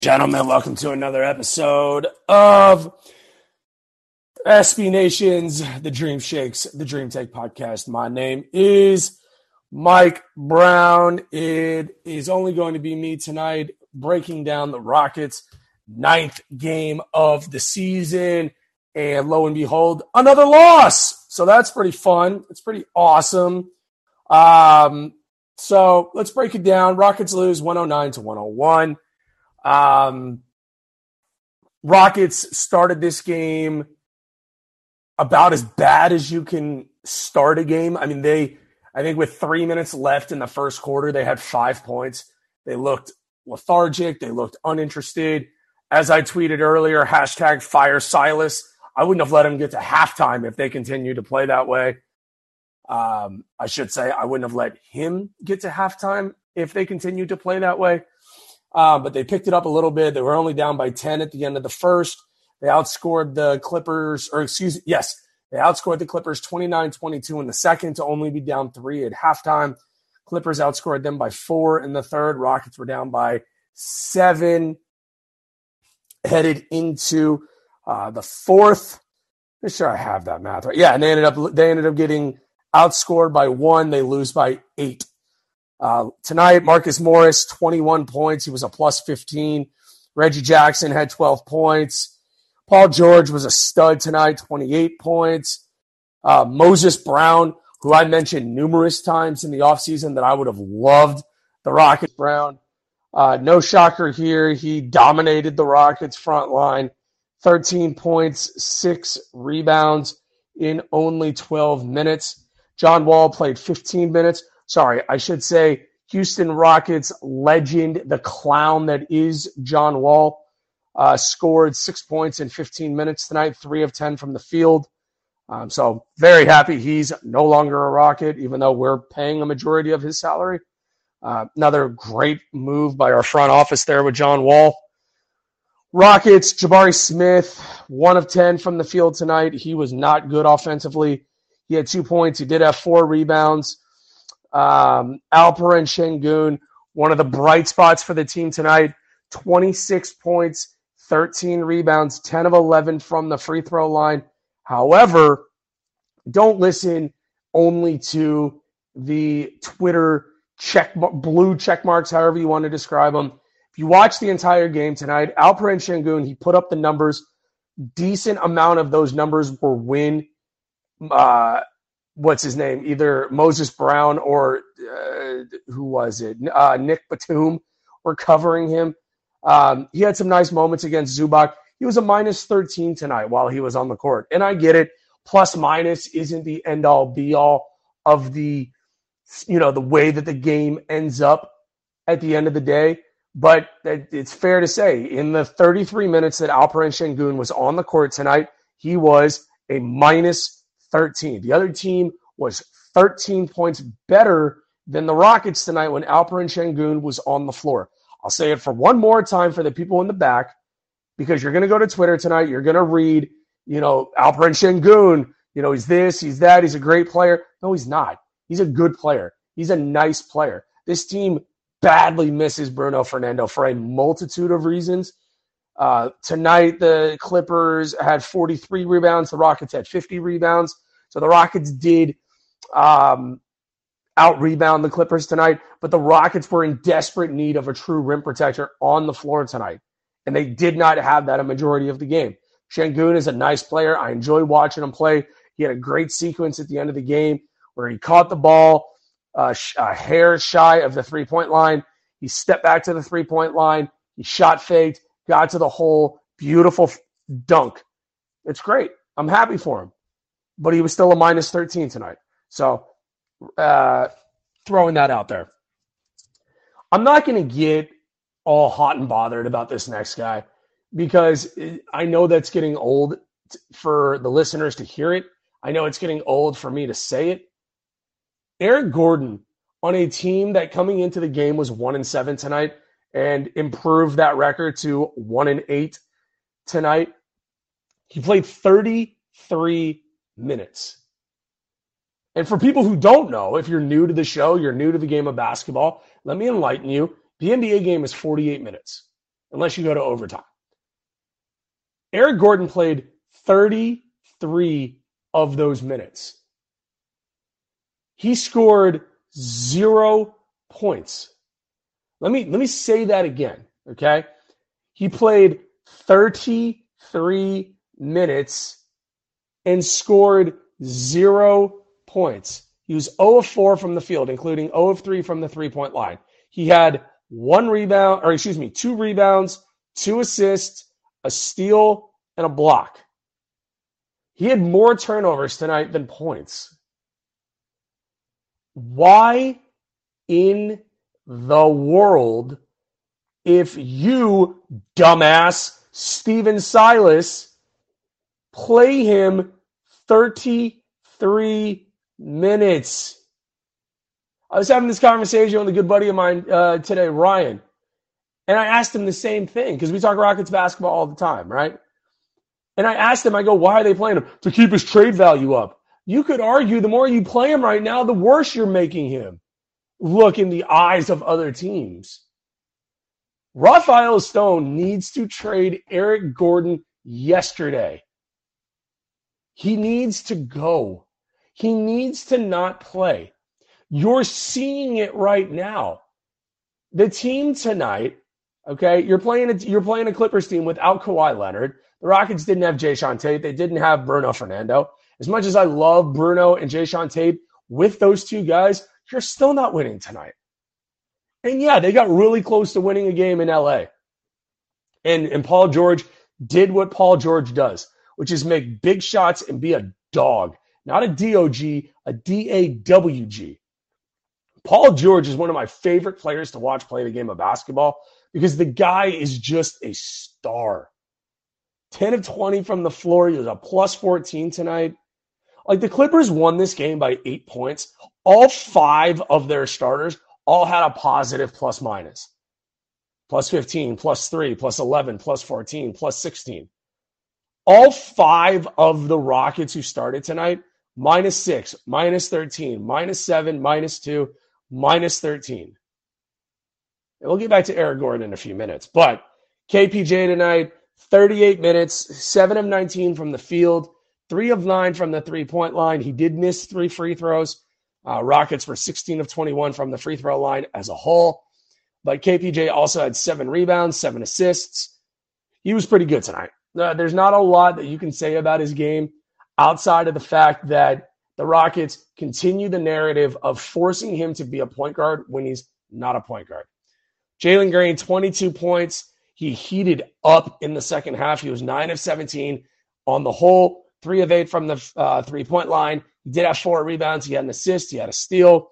Gentlemen, welcome to another episode of SB Nation's The Dream Shakes, the Dream Take podcast. My name is Mike Brown. It is only going to be me tonight breaking down the Rockets' ninth game of the season. And lo and behold, another loss. So that's pretty fun. It's pretty awesome. So let's break it down. Rockets lose 109-101. Rockets started this game about as bad as you can start a game. I mean, I think with 3 minutes left in the first quarter, they had 5 points. They looked lethargic. They looked uninterested. As I tweeted earlier, hashtag fire Silas. I wouldn't have let him get to halftime if they continued to play that way. I should say I wouldn't have let him get to halftime if they continued to play that way. But they picked it up a little bit. They were only down by 10 at the end of the first. They outscored the Clippers, they outscored the Clippers 29-22 in the second to only be down 3 at halftime. Clippers outscored them by 4 in the third. Rockets were down by 7 headed into the fourth. I'm sure I have that math right. Yeah, and they ended up getting outscored by 1. They lose by 8. Tonight, Marcus Morris, 21 points. He was a plus 15. Reggie Jackson had 12 points. Paul George was a stud tonight, 28 points. Moses Brown, who I mentioned numerous times in the offseason that I would have loved the Rockets. Brown. No shocker here. He dominated the Rockets front line. 13 points, 6 rebounds in only 12 minutes. John Wall played 15 minutes. Sorry, I should say Houston Rockets legend, the clown that is John Wall, scored 6 points in 15 minutes tonight, 3 of 10 from the field. So very happy he's no longer a Rocket, even though we're paying a majority of his salary. Another great move by our front office there with John Wall. Rockets, Jabari Smith, 1 of 10 from the field tonight. He was not good offensively. He had 2 points. He did have 4 rebounds. Alperen Sengun, one of the bright spots for the team tonight, 26 points, 13 rebounds, 10 of 11 from the free throw line. However, don't listen only to the Twitter blue check marks, however you want to describe them. If you watch the entire game tonight, Alperen Sengun, he put up the numbers. Decent amount of those numbers were when what's his name? Either Moses Brown or who was it? Nick Batum were covering him. He had some nice moments against Zubac. He was a minus 13 tonight while he was on the court. And I get it. Plus minus isn't the end all be all of the way that the game ends up at the end of the day. But it's fair to say in the 33 minutes that Alperen Sengun was on the court tonight, he was a minus 13. The other team was 13 points better than the Rockets tonight when Alperen Sengun was on the floor. I'll say it for one more time for the people in the back, because you're going to go to Twitter tonight. You're going to read, Alperen Sengun, he's this, he's that, he's a great player. No, he's not. He's a good player. He's a nice player. This team badly misses Bruno Fernando for a multitude of reasons. Tonight, the Clippers had 43 rebounds. The Rockets had 50 rebounds. So the Rockets did out-rebound the Clippers tonight, but the Rockets were in desperate need of a true rim protector on the floor tonight, and they did not have that a majority of the game. Sengun is a nice player. I enjoy watching him play. He had a great sequence at the end of the game where he caught the ball a hair shy of the three-point line. He stepped back to the three-point line. He shot faked, got to the hole. Beautiful dunk. It's great. I'm happy for him. But he was still a minus 13 tonight. So throwing that out there. I'm not going to get all hot and bothered about this next guy because I know that's getting old for the listeners to hear it. I know it's getting old for me to say it. Eric Gordon, on a team that coming into the game was 1-7 tonight and improved that record to 1-8 tonight. He played 33 minutes. And for people who don't know, if you're new to the show, you're new to the game of basketball, let me enlighten you. The NBA game is 48 minutes. unless you go to overtime. Eric Gordon played 33 of those minutes. He scored 0 points. Let me say that again, okay? He played 33 minutes and scored 0 points. He was 0 of 4 from the field, including 0 of 3 from the three-point line. He had 2 rebounds, 2 assists, a steal, and a block. He had more turnovers tonight than points. Why in the world, if you, dumbass, Steven Silas, play him 33 minutes? I was having this conversation with a good buddy of mine today, Ryan, and I asked him the same thing because we talk Rockets basketball all the time, right? And I asked him, I go, why are they playing him? To keep his trade value up. You could argue the more you play him right now, the worse you're making him look in the eyes of other teams. Rafael Stone needs to trade Eric Gordon yesterday. He needs to go. He needs to not play. You're seeing it right now. The team tonight, okay, you're playing a Clippers team without Kawhi Leonard. The Rockets didn't have Jae'Sean Tate. They didn't have Bruno Fernando. As much as I love Bruno and Jae'Sean Tate, with those two guys, you're still not winning tonight. And yeah, they got really close to winning a game in LA. And Paul George did what Paul George does, which is make big shots and be a dog. Not a DOG, a DAWG. Paul George is one of my favorite players to watch play the game of basketball because the guy is just a star. 10 of 20 from the floor. He was a plus 14 tonight. Like, the Clippers won this game by 8 points. All 5 of their starters all had a positive plus minus. Plus 15, plus 3, plus 11, plus 14, plus 16. All 5 of the Rockets who started tonight, minus 6, minus 13, minus 7, minus 2, minus 13. And we'll get back to Eric Gordon in a few minutes. But KPJ tonight, 38 minutes, 7 of 19 from the field, 3 of 9 from the three-point line. He did miss 3 free throws. Rockets were 16 of 21 from the free throw line as a whole. But KPJ also had 7 rebounds, 7 assists. He was pretty good tonight. There's not a lot that you can say about his game outside of the fact that the Rockets continue the narrative of forcing him to be a point guard when he's not a point guard. Jalen Green, 22 points. He heated up in the second half. He was 9 of 17 on the whole, 3 of 8 from the three-point line. He did have 4 rebounds. He had an assist. He had a steal.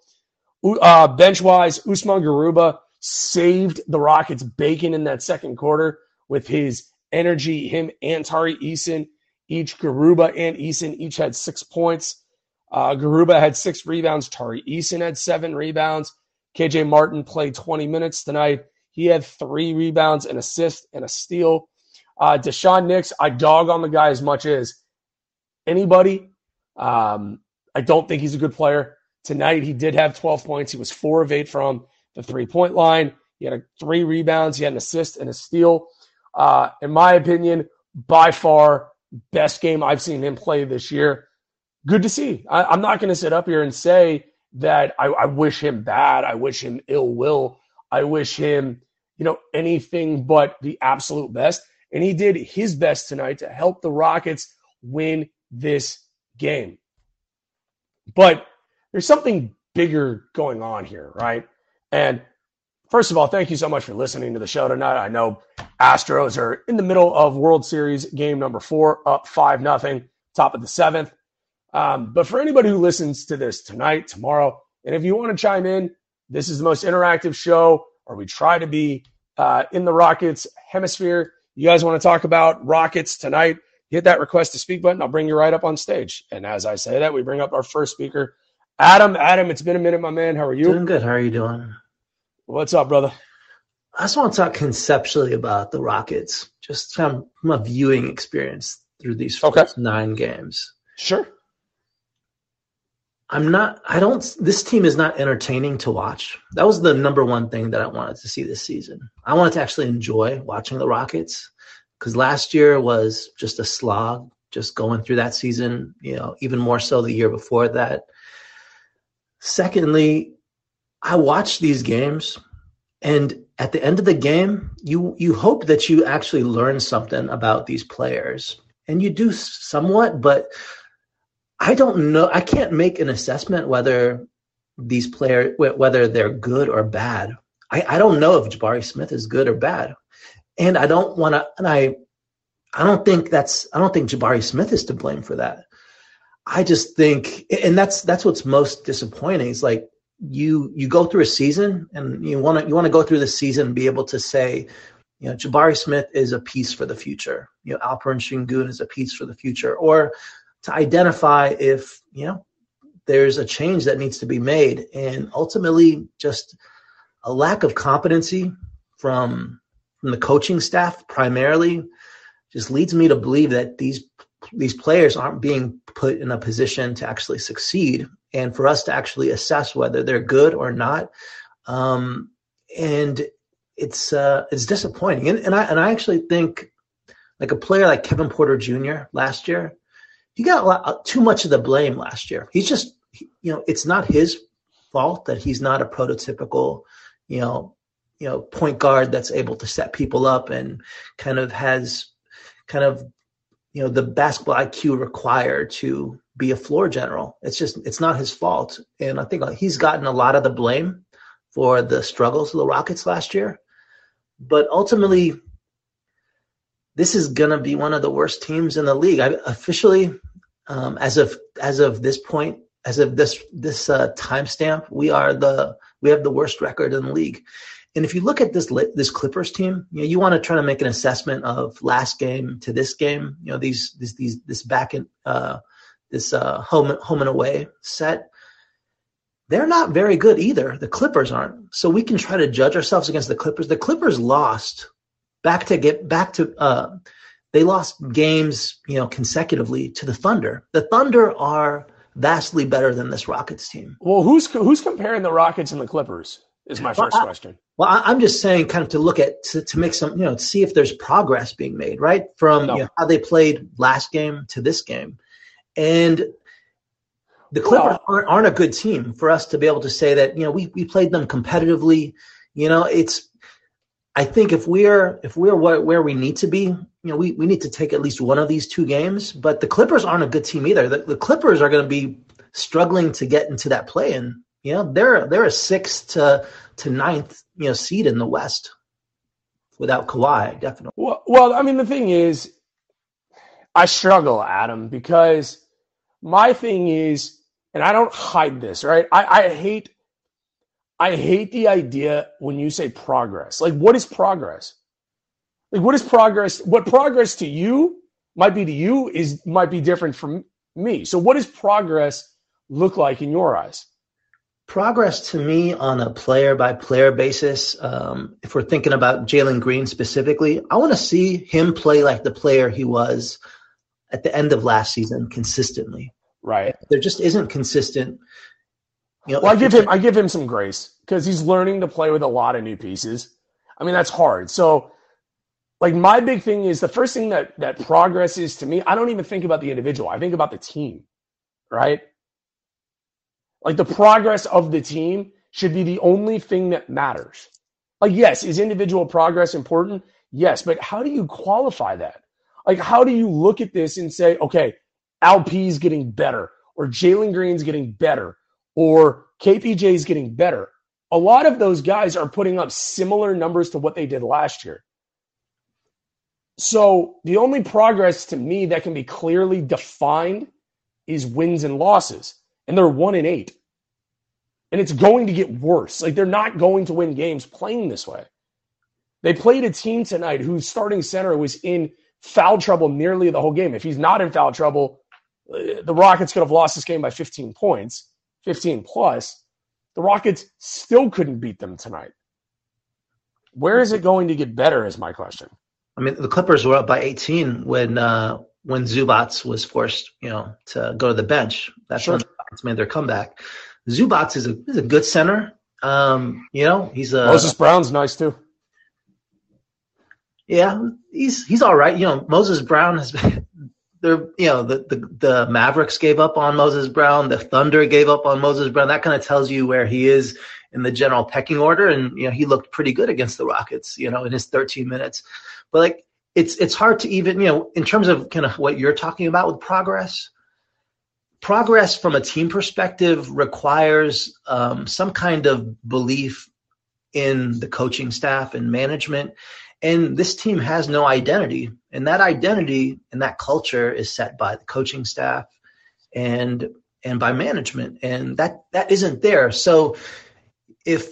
Bench-wise, Usman Garuba saved the Rockets' bacon in that second quarter with his energy. Him and Tari Eason, Garuba and Eason each had 6 points. Garuba had 6 rebounds. Tari Eason had 7 rebounds. KJ Martin played 20 minutes tonight. He had 3 rebounds, an assist, and a steal. Deshaun Nix, I dog on the guy as much as anybody. I don't think he's a good player. Tonight, he did have 12 points. He was 4 of 8 from the three-point line. He had 3 rebounds. He had an assist and a steal. In my opinion, by far, best game I've seen him play this year. Good to see. I'm not going to sit up here and say that I wish him bad. I wish him ill will. I wish him, anything but the absolute best. And he did his best tonight to help the Rockets win this game. But there's something bigger going on here, right? And first of all, thank you so much for listening to the show tonight. I know Astros are in the middle of World Series game number 4, up 5-0, top of the 7th. But for anybody who listens to this tonight, tomorrow, and if you want to chime in, this is the most interactive show, or we try to be in the Rockets hemisphere. You guys want to talk about Rockets tonight, hit that request to speak button. I'll bring you right up on stage. And as I say that, we bring up our first speaker, Adam. Adam, it's been a minute, my man. How are you? Doing good. How are you doing? What's up, brother? I just want to talk conceptually about the Rockets, just from a viewing experience through these first 9 games. Sure. This team is not entertaining to watch. That was the number one thing that I wanted to see this season. I wanted to actually enjoy watching the Rockets because last year was just a slog, just going through that season, even more so the year before that. Secondly, I watched these games, and at the end of the game, you hope that you actually learn something about these players, and you do somewhat, but I don't know. I can't make an assessment whether these players, whether they're good or bad. I don't know if Jabari Smith is good or bad, and I don't want to. And I don't think Jabari Smith is to blame for that. I just think, and that's what's most disappointing. It's like you go through a season, and you want to go through the season and be able to say, Jabari Smith is a piece for the future. Alperen Sengun is a piece for the future, or to identify if, there's a change that needs to be made. And ultimately, just a lack of competency from the coaching staff primarily just leads me to believe that these players aren't being put in a position to actually succeed and for us to actually assess whether they're good or not. And it's disappointing. And I actually think like a player like Kevin Porter Jr. last year, he got too much of the blame last year. He's just, it's not his fault that he's not a prototypical, point guard that's able to set people up and has the basketball IQ required to be a floor general. It's not his fault. And I think he's gotten a lot of the blame for the struggles of the Rockets last year. But ultimately, this is going to be one of the worst teams in the league. Officially, as of this point, as of this timestamp, we have the worst record in the league. And if you look at this Clippers team, you want to try to make an assessment of last game to this game. This back in this home and away set. They're not very good either. The Clippers aren't. So we can try to judge ourselves against the Clippers. The Clippers lost. They lost games, consecutively to the Thunder. The Thunder are vastly better than this Rockets team. Well, who's comparing the Rockets and the Clippers is my first question. Well, I'm just saying kind of to look at, to make some, to see if there's progress being made, right? From how they played last game to this game. And the Clippers aren't a good team for us to be able to say that, we played them competitively. I think if we're where we need to be, we need to take at least one of these two games. But the Clippers aren't a good team either. The Clippers are going to be struggling to get into that play-in. They're a 6th to 9th seed in the West without Kawhi, definitely. Well, I mean, the thing is, I struggle, Adam, because my thing is, and I don't hide this, right? I hate the idea when you say progress. Like, what is progress? Like, what is progress? What progress to you might be to you might be different from me. So what does progress look like in your eyes? Progress to me on a player-by-player basis, if we're thinking about Jalen Green specifically, I want to see him play like the player he was at the end of last season consistently. Right. There just isn't consistent. Well, I give him some grace because he's learning to play with a lot of new pieces. I mean, that's hard. So, like, my big thing is the first thing that progress is to me, I don't even think about the individual. I think about the team, right? Like, the progress of the team should be the only thing that matters. Like, yes, is individual progress important? Yes, but how do you qualify that? Like, how do you look at this and say, okay, Alp's getting better, or Jalen Green's getting better, or KPJ's getting better? A lot of those guys are putting up similar numbers to what they did last year. So the only progress to me that can be clearly defined is wins and losses. And they're 1-8. And it's going to get worse. Like, they're not going to win games playing this way. They played a team tonight whose starting center was in foul trouble nearly the whole game. If he's not in foul trouble, the Rockets could have lost this game by 15 points, 15 plus. The Rockets still couldn't beat them tonight. Where is it going to get better is my question. I mean, the Clippers were up by 18 when Zubats was forced, to go to the bench. That's sure. when the Rockets made their comeback. Zubac is a good center. He's a Moses Brown's nice too. Yeah, he's all right. Moses Brown has been there. The Mavericks gave up on Moses Brown. The Thunder gave up on Moses Brown. That kind of tells you where he is in the general pecking order. And he looked pretty good against the Rockets. In his 13 minutes. But it's hard to even in terms of kind of what you're talking about with progress. Progress from a team perspective requires some kind of belief in the coaching staff and management. And this team has no identity. And that identity and that culture is set by the coaching staff and by management. And that isn't there. So it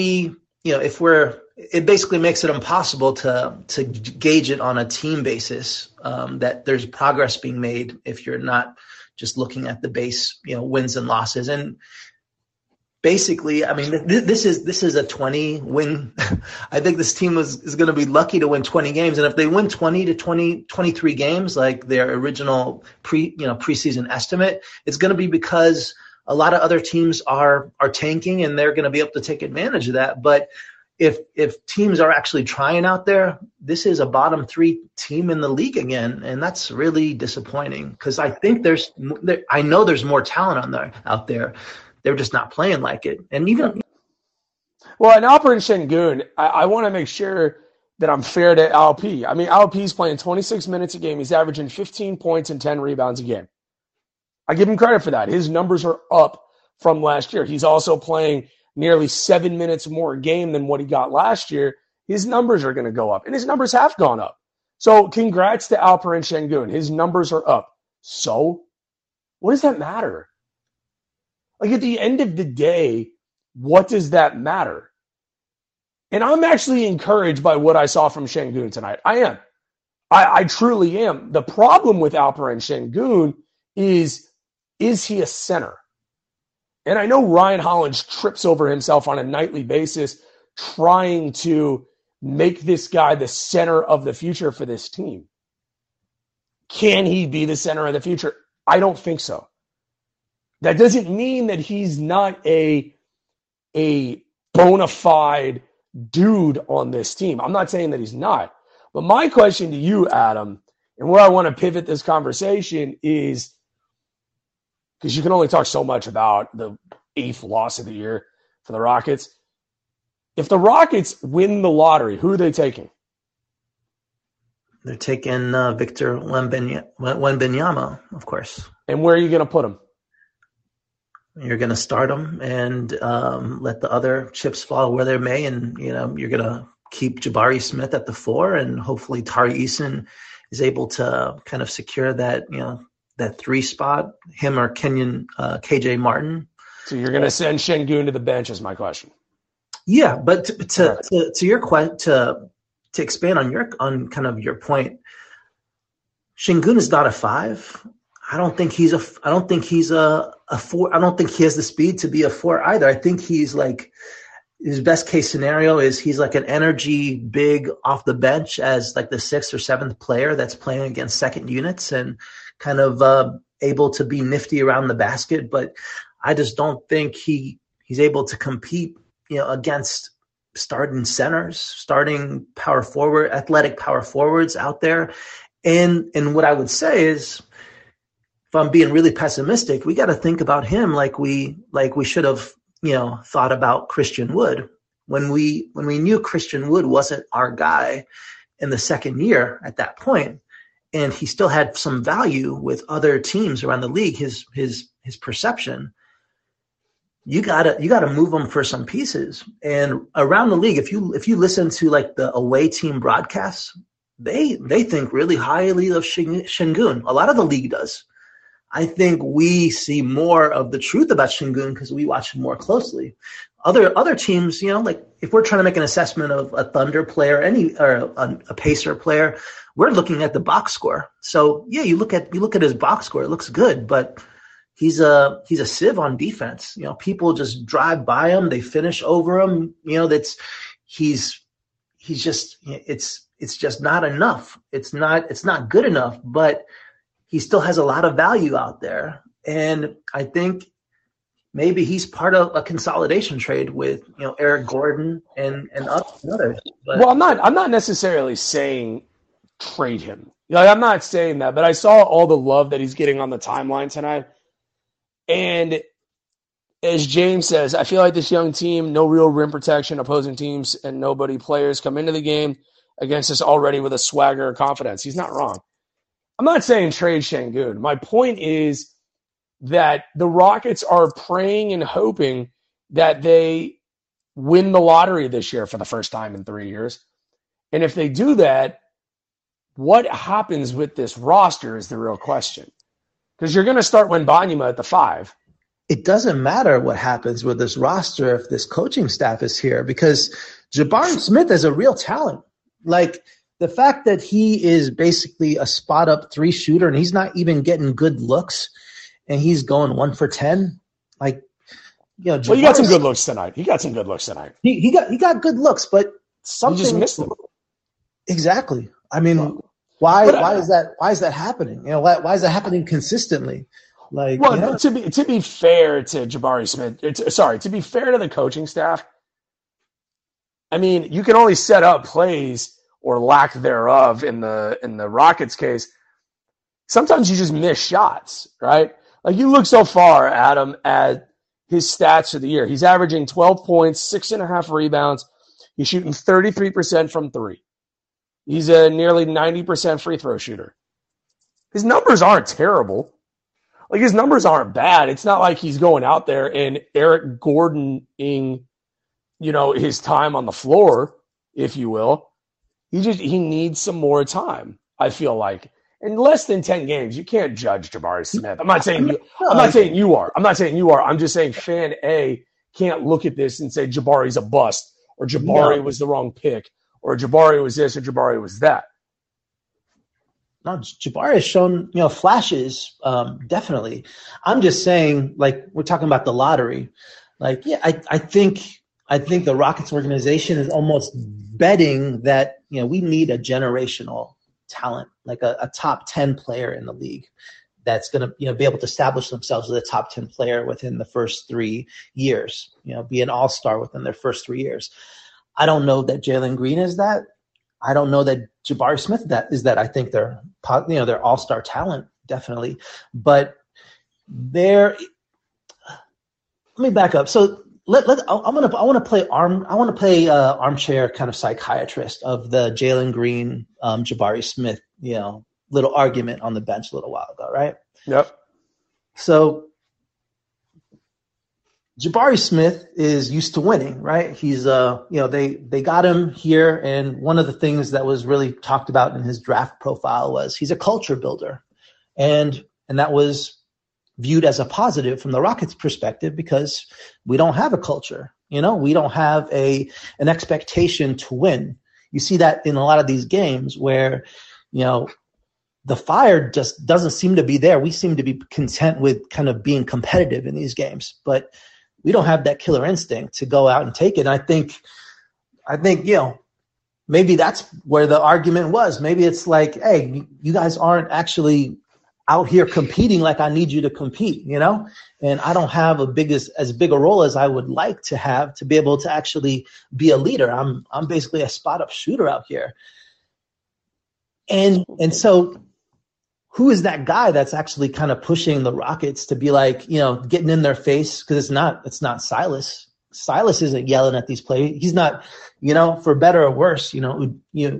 basically makes it impossible to gauge it on a team basis, that there's progress being made if you're not just looking at the base, wins and losses. And basically, I mean, this is a 20 win. I think this team is going to be lucky to win 20 games. And if they win 20 to 23 games, like their original preseason estimate, it's going to be because a lot of other teams are tanking and they're going to be able to take advantage of that. But if teams are actually trying out there, this is a bottom 3 team in the league again. And that's really disappointing because I think I know there's more talent out there. They're just not playing like it. And even well, in Alperen Şengün, I want to make sure that I'm fair to LP. I mean, LP's playing 26 minutes a game. He's averaging 15 points and 10 rebounds a game. I give him credit for that. His numbers are up from last year. He's also playing nearly 7 minutes more a game than what he got last year. His numbers are going to go up, and his numbers have gone up. So congrats to Alperen Şengün. His numbers are up. So what does that matter? Like at the end of the day, what does that matter? And I'm actually encouraged by what I saw from Şengün tonight. I am. I truly am. The problem with Alperen Şengün is he a center? And I know Ryan Hollins trips over himself on a nightly basis trying to make this guy the center of the future for this team. Can he be the center of the future? I don't think so. That doesn't mean that he's not a bona fide dude on this team. I'm not saying that he's not. But my question to you, Adam, and where I want to pivot this conversation is, because you can only talk so much about the 8th loss of the year for the Rockets. If the Rockets win the lottery, who are they taking? They're taking Victor Wembanyama, of course. And where are you going to put him? You're going to start him and let the other chips fall where they may. And, you're going to keep Jabari Smith at the 4, and hopefully Tari Eason is able to kind of secure that, that 3 spot, him or KJ Martin. So you're going to send Şengün to the bench is my question. Yeah, but to your question, to expand on kind of your point, Şengün is not a 5. I don't think he's a 4. I don't think he has the speed to be a 4 either. I think he's like, his best case scenario is he's like an energy big off the bench as like the 6th or 7th player that's playing against second units and kind of able to be nifty around the basket. But I just don't think he's able to compete, against starting centers, starting athletic power forwards out there. And what I would say is, if I'm being really pessimistic, we got to think about him like we should have, thought about Christian Wood when we knew Christian Wood wasn't our guy in the second year at that point, and he still had some value with other teams around the league. His perception, you gotta move him for some pieces. And around the league, if you listen to like the away team broadcasts, they think really highly of Şengün. A lot of the league does. I think we see more of the truth about Şengün because we watch him more closely. Other teams, like if we're trying to make an assessment of a Thunder player, or a Pacer player, we're looking at the box score. So yeah, you look at his box score, it looks good, but he's a sieve on defense. People just drive by him, they finish over him. He's just it's just not enough. It's not good enough, but he still has a lot of value out there. And I think maybe he's part of a consolidation trade with Eric Gordon and others. But Well, I'm not necessarily saying trade him. Like, I'm not saying that, but I saw all the love that he's getting on the timeline tonight. And as James says, I feel like this young team, no real rim protection, opposing teams and nobody players come into the game against us already with a swagger or confidence. He's not wrong. I'm not saying trade Şengün. My point is that the Rockets are praying and hoping that they win the lottery this year for the first time in 3 years. And if they do that, what happens with this roster is the real question. Because you're going to start Wembanyama at the 5. It doesn't matter what happens with this roster if this coaching staff is here, because Jabari Smith is a real talent. Like, the fact that he is basically a spot-up 3 shooter and he's not even getting good looks and he's going 1 for 10, like, well, he got some good looks tonight. He got good looks, but something he just missed them. Exactly. I mean, why is that happening? Why is that happening consistently? Like, well, to be fair to Jabari Smith, to be fair to the coaching staff, I mean, you can only set up plays or lack thereof in the Rockets case. Sometimes you just miss shots, right? Like, you look so far, Adam, at his stats for the year. He's averaging 12 points, 6.5 rebounds. He's shooting 33% from 3. He's a nearly 90% free throw shooter. His numbers aren't terrible. Like, his numbers aren't bad. It's not like he's going out there and Eric Gordon-ing, his time on the floor, if you will. He needs some more time, I feel like. In less than 10 games, you can't judge Jabari Smith. I'm not saying you are. I'm just saying fan A can't look at this and say Jabari's a bust, or Jabari was the wrong pick, or Jabari was this, or Jabari was that. No, Jabari has shown, flashes, definitely. I'm just saying, like, we're talking about the lottery. Like, yeah, I think the Rockets organization is almost betting that, we need a generational talent, like a top 10 player in the league that's going to, be able to establish themselves as a top 10 player within the first 3 years, be an all-star within their first 3 years. I don't know that Jalen Green is that. I don't know that Jabari Smith is that. I think they're all-star talent, definitely. But let me back up. So I want to play armchair kind of psychiatrist of the Jalen Green, Jabari Smith, little argument on the bench a little while ago, right? Yep. So Jabari Smith is used to winning, right? He's they got him here, and one of the things that was really talked about in his draft profile was he's a culture builder, and that was viewed as a positive from the Rockets' perspective because we don't have a culture, we don't have an expectation to win. You see that in a lot of these games where, the fire just doesn't seem to be there. We seem to be content with kind of being competitive in these games, but we don't have that killer instinct to go out and take it. And I think, maybe that's where the argument was. Maybe it's like, hey, you guys aren't actually out here competing like I need you to compete, and I don't have as big a role as I would like to have to be able to actually be a leader. I'm basically a spot up shooter out here. And so who is that guy that's actually kind of pushing the Rockets to be like, getting in their face? Because it's not Silas. Silas isn't yelling at these players. He's not, for better or worse, Ime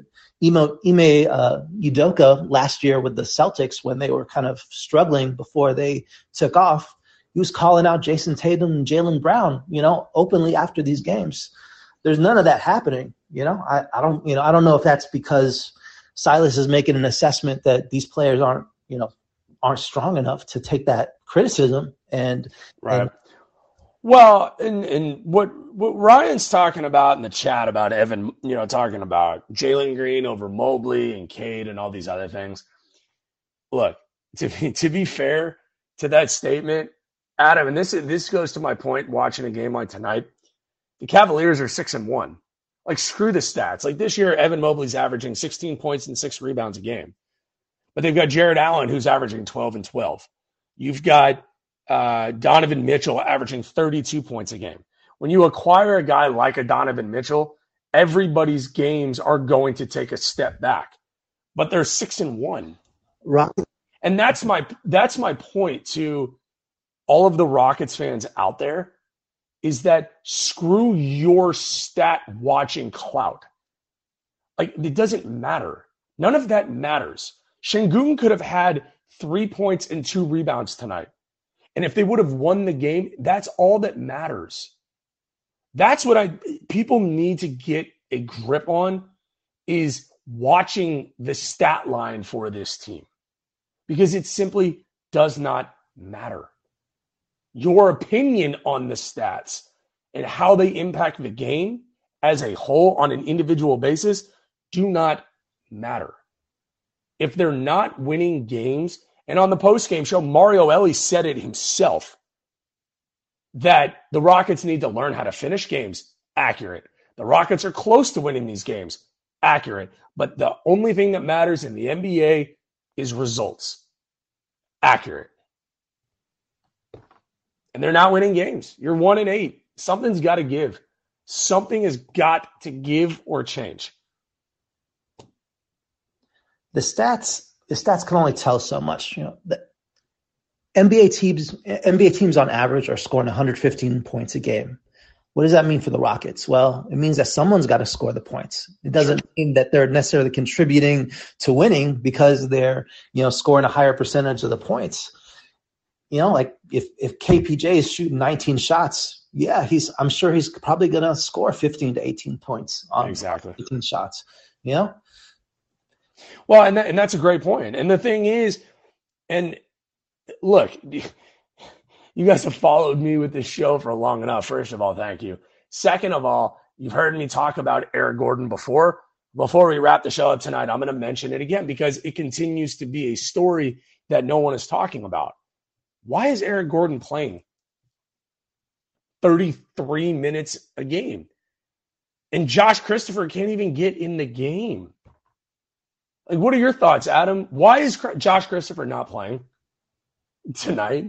Udoka last year with the Celtics when they were kind of struggling before they took off, he was calling out Jason Tatum and Jaylen Brown, openly after these games. There's none of that happening. I don't know if that's because Silas is making an assessment that these players aren't strong enough to take that criticism and Well, and what Ryan's talking about in the chat about Evan, talking about Jalen Green over Mobley and Cade and all these other things. Look, to be fair to that statement, Adam, and this goes to my point watching a game like tonight, the Cavaliers are 6-1. Like, screw the stats. Like, this year, Evan Mobley's averaging 16 points and 6 rebounds a game. But they've got Jared Allen, who's averaging 12 and 12. You've got Donovan Mitchell averaging 32 points a game. When you acquire a guy like a Donovan Mitchell, everybody's games are going to take a step back. But they're 6-1. Rocket. And that's my point to all of the Rockets fans out there, is that screw your stat watching clout. Like, it doesn't matter. None of that matters. Şengün could have had 3 points and 2 rebounds tonight. And if they would have won the game, that's all that matters. That's what people need to get a grip on, is watching the stat line for this team. Because it simply does not matter. Your opinion on the stats and how they impact the game as a whole on an individual basis do not matter. If they're not winning games, and on the post-game show, Mario Elie said it himself, that the Rockets need to learn how to finish games. Accurate. The Rockets are close to winning these games. Accurate. But the only thing that matters in the NBA is results. Accurate. And they're not winning games. You're 1-8. Something's got to give. Something has got to give or change. The stats can only tell so much. You know, the NBA teams on average are scoring 115 points a game. What does that mean for the Rockets? Well, it means that someone's got to score the points. It doesn't mean that they're necessarily contributing to winning because they're, scoring a higher percentage of the points. Like if KPJ is shooting 19 shots, yeah, I'm sure he's probably going to score 15 to 18 points on 18 shots. Well, and that's a great point. And the thing is, and look, you guys have followed me with this show for long enough. First of all, thank you. Second of all, you've heard me talk about Eric Gordon before. Before we wrap the show up tonight, I'm going to mention it again because it continues to be a story that no one is talking about. Why is Eric Gordon playing 33 minutes a game? And Josh Christopher can't even get in the game. Like, what are your thoughts, Adam? Why is Josh Christopher not playing tonight?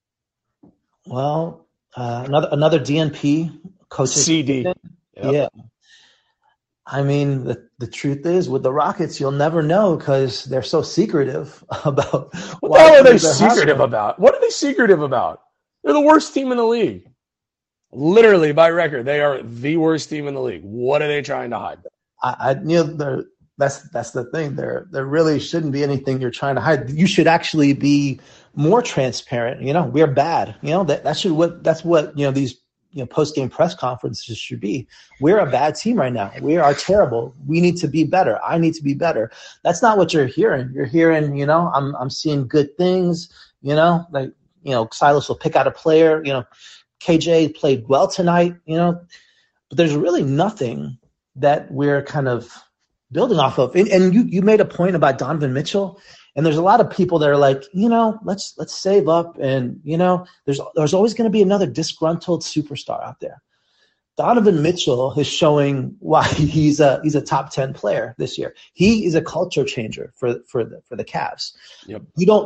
Well, another DNP coach. CD. Yep. Yeah. I mean, the truth is, with the Rockets, you'll never know because they're so secretive about what the hell are they secretive about? What are they secretive about? They're the worst team in the league. Literally, by record, they are the worst team in the league. What are they trying to hide? That's the thing. There really shouldn't be anything you're trying to hide. You should actually be more transparent. We're bad. That's what these post-game press conferences should be. We're a bad team right now. We are terrible. We need to be better. I need to be better. That's not what you're hearing. You're hearing, I'm seeing good things, Silas will pick out a player, KJ played well tonight, but there's really nothing that we're kind of building off of. And you made a point about Donovan Mitchell. And there's a lot of people that are like, let's save up. And, there's always going to be another disgruntled superstar out there. Donovan Mitchell is showing why he's a top 10 player this year. He is a culture changer for the Cavs. Yep.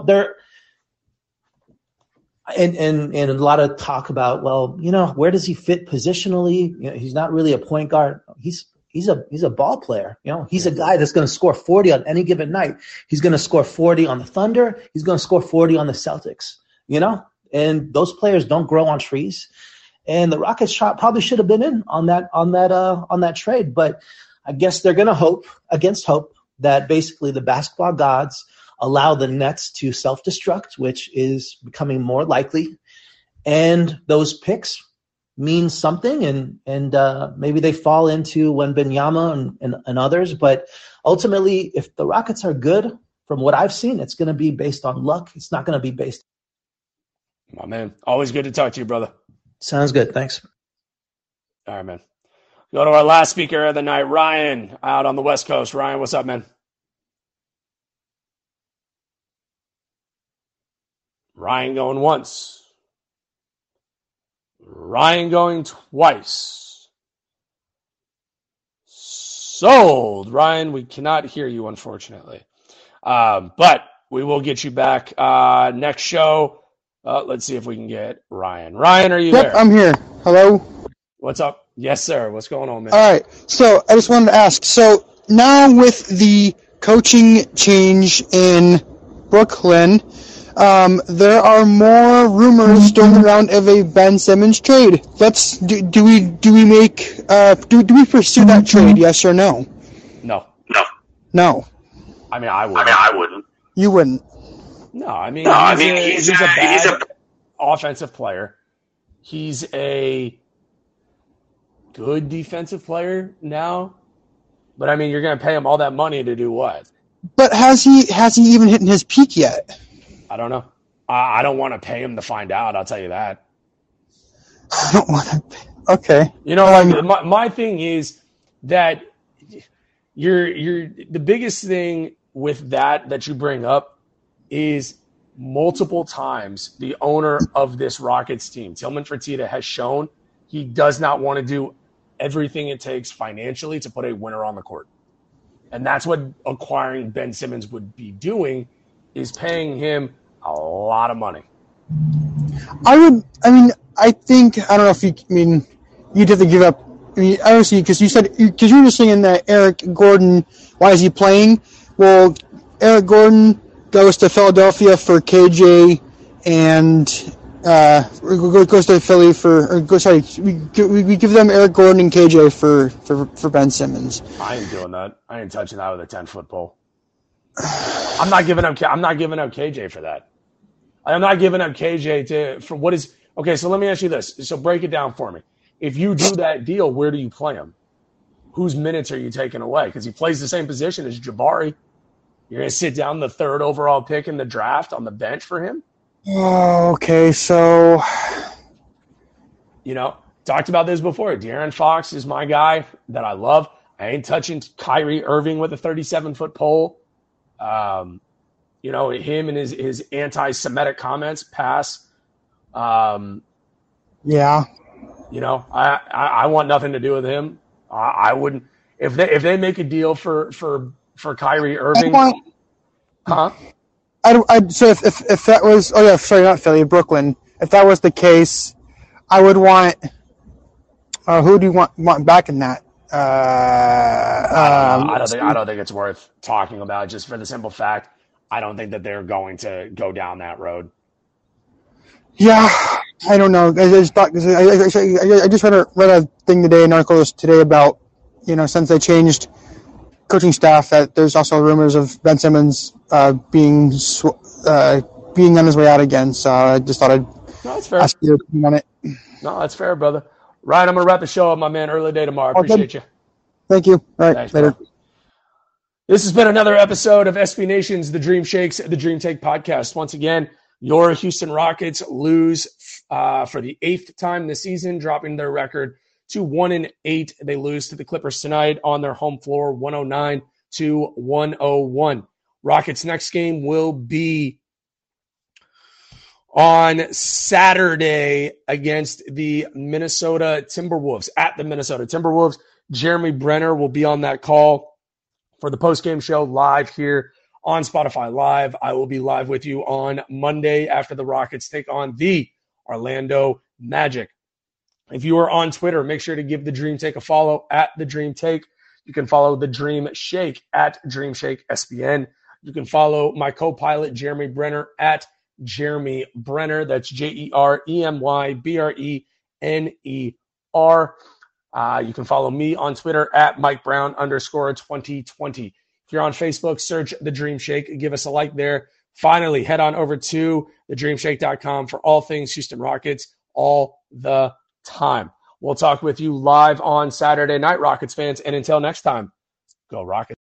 And a lot of talk about, where does he fit positionally? He's not really a point guard. He's a ball player. He's a guy that's going to score 40 on any given night. He's going to score 40 on the Thunder. He's going to score 40 on the Celtics, and those players don't grow on trees. And the Rockets probably should have been in on that trade. But I guess they're going to hope against hope that basically the basketball gods allow the Nets to self-destruct, which is becoming more likely. And those picks means something, and maybe they fall into Wembanyama and others. But ultimately, if the Rockets are good, from what I've seen, it's going to be based on luck. It's not going to be based. My man, always good to talk to you, brother. Sounds good. Thanks. All right, man. Go to our last speaker of the night, Ryan, out on the West Coast. Ryan, what's up, man? Ryan going once. Ryan going twice. Sold. Ryan, we cannot hear you, unfortunately. But we will get you back. Next show, Let's see if we can get Ryan. Ryan, are you Yep, there? I'm here. Hello? What's up? Yes, sir. What's going on, man? All right. So I just wanted to ask. So now with the coaching change in Brooklyn, there are more rumors going around of a Ben Simmons trade. Do we pursue that trade? Yes or no? No. No. I mean, I wouldn't. You wouldn't. No, he's a bad offensive player. He's a good defensive player now. But I mean, you're going to pay him all that money to do what? But has he even hit his peak yet? I don't know. I don't want to pay him to find out. I'll tell you that. I don't want to. Okay. You know, my thing is that you're the biggest thing with that you bring up is multiple times the owner of this Rockets team, Tillman Fertitta, has shown he does not want to do everything it takes financially to put a winner on the court. And that's what acquiring Ben Simmons would be doing, is paying him a lot of money. I don't know if you'd have to give up. I mean, obviously, because you were just saying that Eric Gordon, why is he playing? Well, Eric Gordon goes to Philadelphia for KJ and goes to Philly we give them Eric Gordon and KJ for Ben Simmons. I ain't doing that. I ain't touching that with a 10-foot pole. I'm not giving up KJ for that. I'm not giving up KJ for what is okay. So let me ask you this. So break it down for me. If you do that deal, where do you play him? Whose minutes are you taking away? Because he plays the same position as Jabari. You're going to sit down the 3rd overall pick in the draft on the bench for him? Oh, okay. So, talked about this before. De'Aaron Fox is my guy that I love. I ain't touching Kyrie Irving with a 37-foot pole. Him and his anti-Semitic comments pass. Yeah. I want nothing to do with him. I wouldn't if they make a deal for Kyrie Irving. So if that was not Philly, Brooklyn. If that was the case, I would want. Who do you want back in that? I don't think it's worth talking about, just for the simple fact I don't think that they're going to go down that road. Yeah, I don't know. I just read a thing today, an article today about since they changed coaching staff, that there's also rumors of Ben Simmons being on his way out again. So I just thought I'd ask your opinion on it. No, that's fair, brother. Ryan, I'm going to wrap the show up, my man. Early day tomorrow. Appreciate you. Thank you. All right, thanks, later. Bro. This has been another episode of SB Nation's The Dream Shakes, The Dream Take podcast. Once again, your Houston Rockets lose for the 8th time this season, dropping their record to 1-8. They lose to the Clippers tonight on their home floor, 109-101. Rockets' next game will be on Saturday against the Minnesota Timberwolves, at the Minnesota Timberwolves. Jeremy Brenner will be on that call for the postgame show live here on Spotify Live. I will be live with you on Monday after the Rockets take on the Orlando Magic. If you are on Twitter, make sure to give The Dream Take a follow at The Dream Take. You can follow The Dream Shake at Dream Shake SBN. You can follow my co-pilot, Jeremy Brenner, at Jeremy Brenner. That's JeremyBrenner. You can follow me on Twitter at MikeBrown_2020. If you're on Facebook, search The Dream Shake. Give us a like there. Finally, head on over to thedreamshake.com for all things Houston Rockets all the time. We'll talk with you live on Saturday night, Rockets fans. And until next time, go Rockets.